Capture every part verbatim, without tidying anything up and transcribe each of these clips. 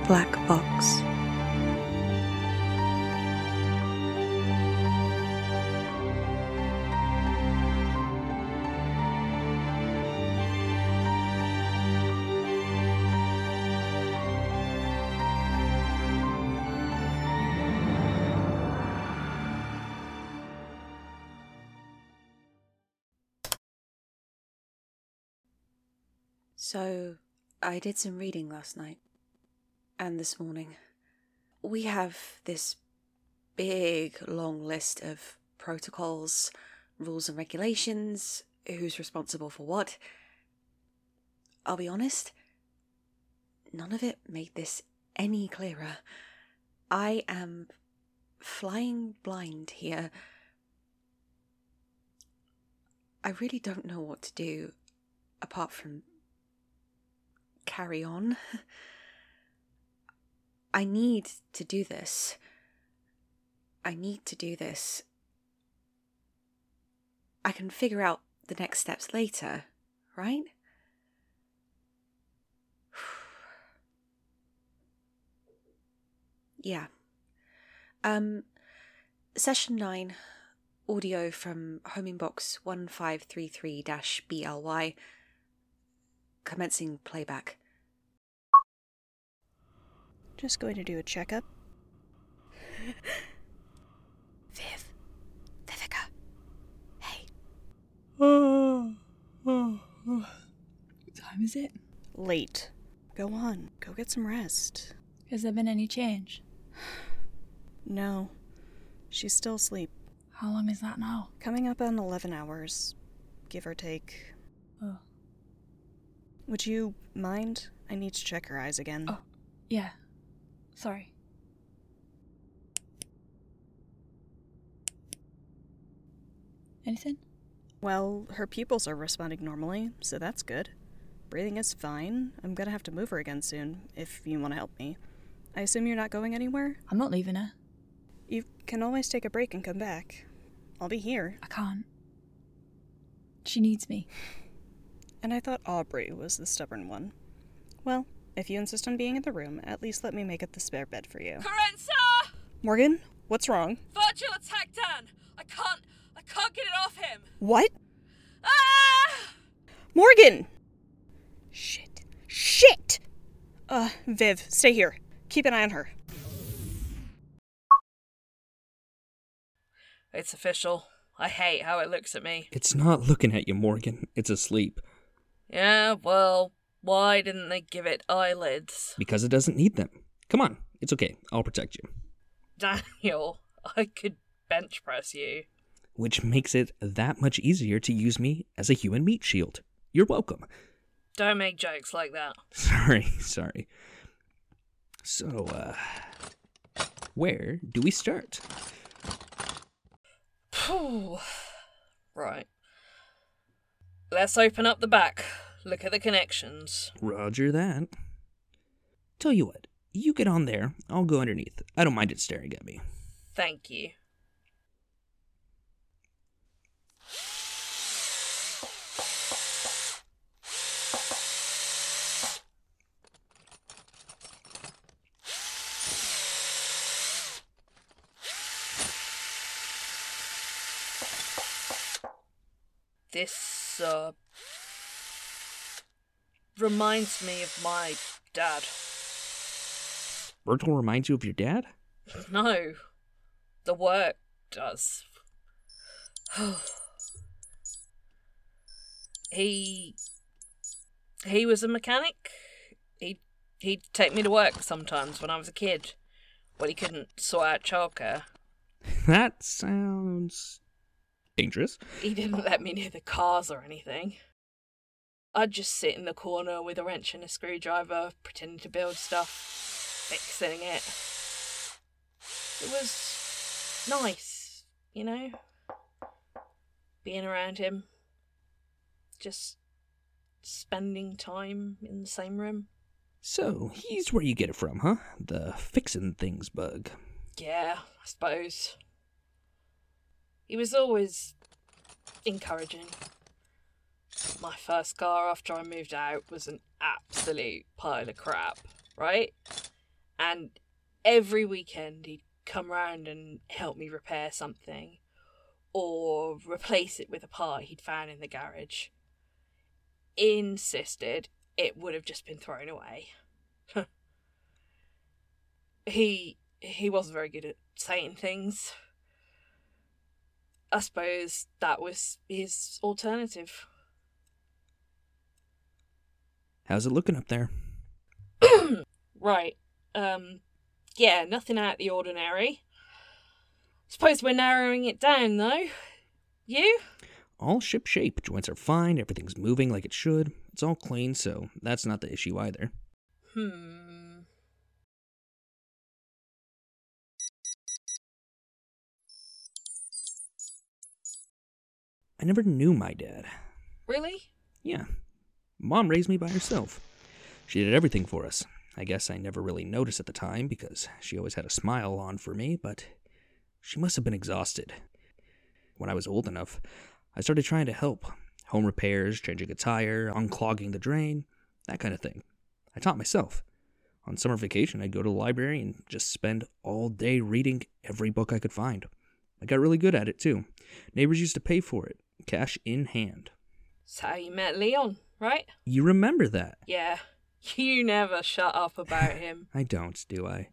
black box. So, I did some reading last night, and this morning. We have this big, long list of protocols, rules and regulations, who's responsible for what. I'll be honest, none of it made this any clearer. I am flying blind here. I really don't know what to do, apart from carry on. I need to do this. I need to do this. I can figure out the next steps later, right? Yeah. Um, session nine, audio from homing box one five three three B L Y, commencing playback. Just going to do a checkup. Viv. Vivica. Hey. Oh, oh, oh. What time is it? Late. Go on. Go get some rest. Has there been any change? No. She's still asleep. How long is that now? Coming up on eleven hours. Give or take. Oh. Would you mind? I need to check her eyes again. Oh, yeah. Sorry. Anything? Well, her pupils are responding normally, so that's good. Breathing is fine. I'm gonna have to move her again soon, if you want to help me. I assume you're not going anywhere? I'm not leaving her. You can always take a break and come back. I'll be here. I can't. She needs me. And I thought Aubrey was the stubborn one. Well, if you insist on being in the room, at least let me make it the spare bed for you. Carenza! Morgan, what's wrong? Virtual attack, Dan! I can't, I can't get it off him! What? Ah! Morgan! Shit. Shit! Uh, Viv, stay here. Keep an eye on her. It's official. I hate how it looks at me. It's not looking at you, Morgan. It's asleep. Yeah, well, why didn't they give it eyelids? Because it doesn't need them. Come on. It's okay. I'll protect you. Daniel, I could bench press you. Which makes it that much easier to use me as a human meat shield. You're welcome. Don't make jokes like that. Sorry, sorry. So, uh, where do we start? Right. Let's open up the back. Look at the connections. Roger that. Tell you what, you get on there. I'll go underneath. I don't mind it staring at me. Thank you. This, uh, reminds me of my dad. Virgil reminds you of your dad? No, the work does. he, he was a mechanic. He, he'd take me to work sometimes when I was a kid, when he couldn't sort out childcare. That sounds dangerous. He didn't let me near the cars or anything. I'd just sit in the corner with a wrench and a screwdriver, pretending to build stuff, fixing it. It was nice, you know? Being around him. Just spending time in the same room. So, he's where you get it from, huh? The fixin' things bug. Yeah, I suppose. He was always encouraging. My first car after I moved out was an absolute pile of crap, right? And every weekend he'd come round and help me repair something, or replace it with a part he'd found in the garage. Insisted it would have just been thrown away. he he wasn't very good at saying things. I suppose that was his alternative. How's it looking up there? Right. Um, yeah, nothing out of the ordinary. Suppose we're narrowing it down, though. You? All ship shape. Joints are fine. Everything's moving like it should. It's all clean, so that's not the issue either. Hmm. I never knew my dad. Really? Yeah. Mom raised me by herself. She did everything for us. I guess I never really noticed at the time because she always had a smile on for me, but she must have been exhausted. When I was old enough, I started trying to help. Home repairs, changing a tire, unclogging the drain, that kind of thing. I taught myself. On summer vacation, I'd go to the library and just spend all day reading every book I could find. I got really good at it, too. Neighbors used to pay for it, cash in hand. That's how you met Leon, right? You remember that? Yeah. You never shut up about him. I don't, do I?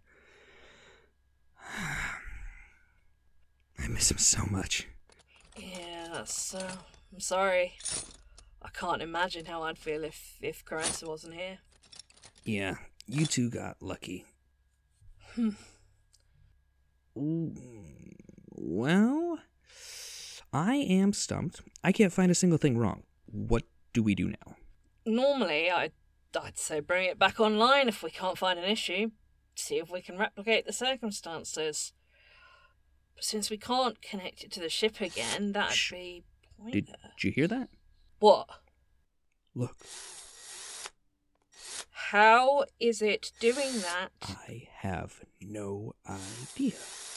I miss him so much. Yeah, that's, uh, I'm sorry. I can't imagine how I'd feel if, if Carenza wasn't here. Yeah, you two got lucky. Hmm. Well, I am stumped. I can't find a single thing wrong. What do we do now? Normally, I'd, I'd say bring it back online if we can't find an issue. See if we can replicate the circumstances. But since we can't connect it to the ship again, that'd Shh. be Did, pointless. did you hear that? What? Look, How is it doing that? I have no idea.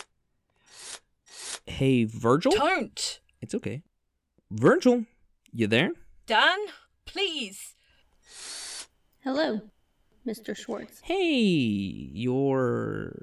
Hey, Virgil? Don't! It's okay. Virgil, you there? Dan, please. Hello, Mister Schwartz. Hey, you're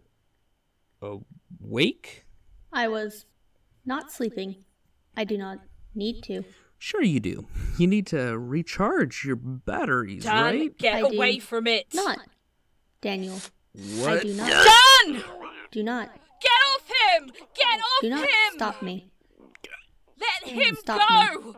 awake? I was not sleeping. I do not need to. Sure you do. You need to recharge your batteries, Dan, right? get I do away from it. Not, Daniel. What? I do not. Dan! Do not. Get off him! Get off Do not him! stop me. Let him Stop go!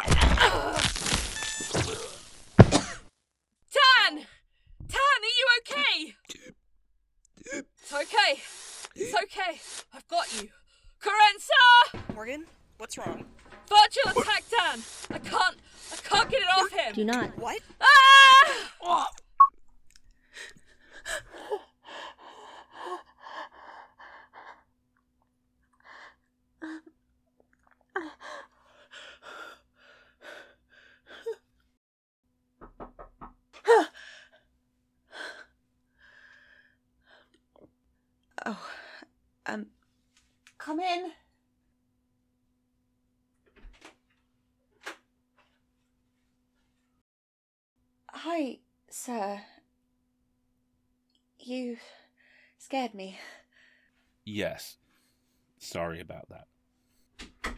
Dan! Dan, are you okay? It's okay. It's okay. I've got you. Carenza! Morgan, what's wrong? Virgil attacked Dan! I can't, I can't get it off him! Do not. What? Ah! Oh, um, come in. Hi, sir. You scared me. Yes. Sorry about that.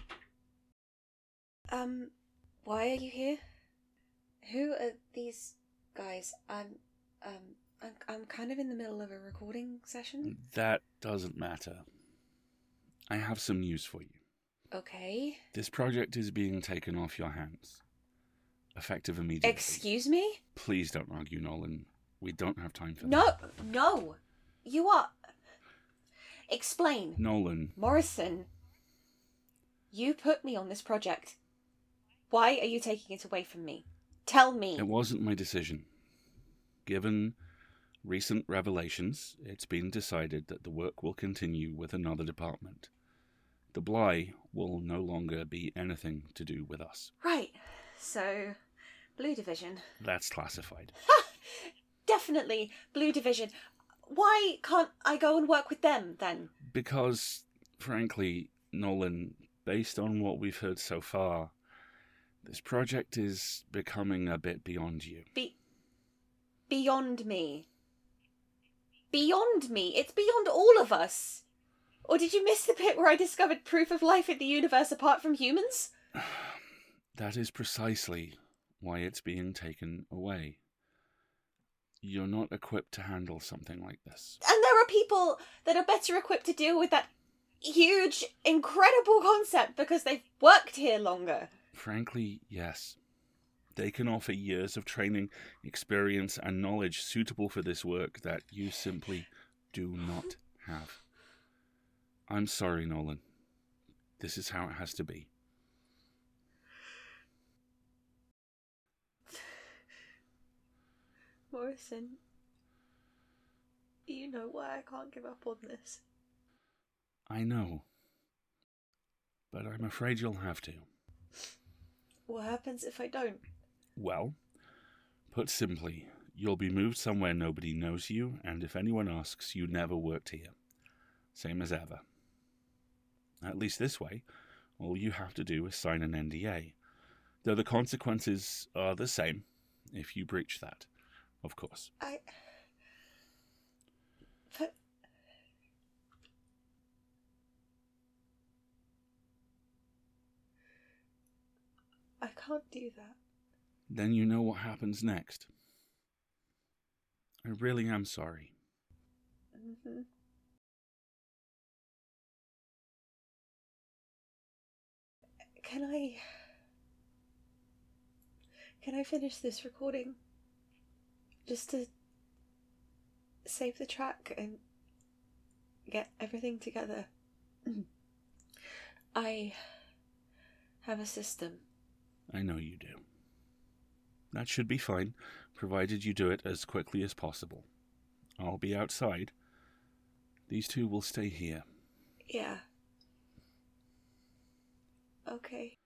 Um, why are you here? Who are these guys? I'm, um, I'm, I'm kind of in the middle of a recording session. That doesn't matter. I have some news for you. Okay. This project is being taken off your hands. Effective immediately. Excuse me? Please don't argue, Nolan. We don't have time for No, that. no. You are... Explain. Nolan, Morrison, you put me on this project. Why are you taking it away from me? Tell me. it wasn't my decision. Given recent revelations, it's been decided that the work will continue with another department. The Bly will no longer be anything to do with us. Right. So, Blue Division. That's classified. Definitely Blue Division. Why can't I go and work with them, then? Because, frankly, Nolan, based on what we've heard so far, this project is becoming a bit beyond you. Be... Beyond me. beyond me. It's beyond all of us. Or did you miss the bit where I discovered proof of life in the universe apart from humans? That is precisely why it's being taken away. You're not equipped to handle something like this. And there are people that are better equipped to deal with that huge, incredible concept because they've worked here longer. Frankly, yes. They can offer years of training, experience, and knowledge suitable for this work that you simply do not have. I'm sorry, Nolan. This is how it has to be. Morrison, you know why I can't give up on this. I know. But I'm afraid you'll have to. What happens if I don't? Well, put simply, you'll be moved somewhere nobody knows you, and if anyone asks, you never worked here. Same as ever. At least this way, all you have to do is sign an N D A, though the consequences are the same if you breach that, of course. I... But... I can't do that. Then you know what happens next. I really am sorry. Mm-hmm. Can I... Can I finish this recording? Just to save the track and get everything together. I have a system. I know you do. That should be fine, provided you do it as quickly as possible. I'll be outside. These two will stay here. Yeah. Okay.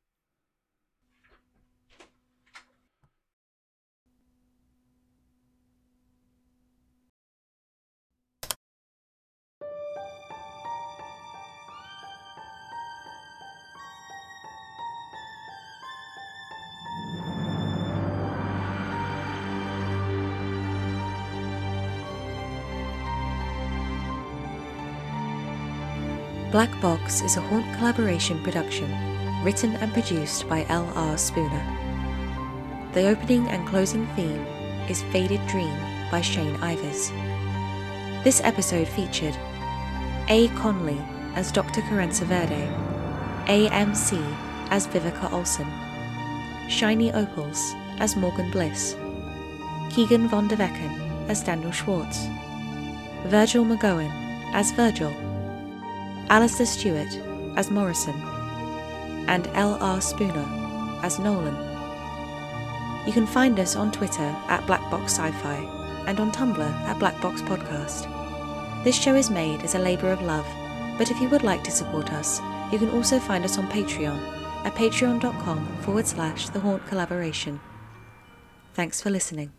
Black Box is a Haunt collaboration production, written and produced by L R Spooner. The opening and closing theme is Faded Dream by Shane Ivers. This episode featured A. Conley as Doctor Carenza Verde, A M C as Vivica Olsen, Shiny Opals as Morgan Bliss, Keegan Von de Vecken as Daniel Schwartz, Virgil McGowan as Virgil, Alistair Stewart as Morrison, and L R Spooner as Nolan. You can find us on Twitter at Blackbox Sci-Fi and on Tumblr at Blackbox Podcast. This show is made as a labour of love, but if you would like to support us, you can also find us on Patreon at patreon.com forward slash The Haunt Collaboration. Thanks for listening.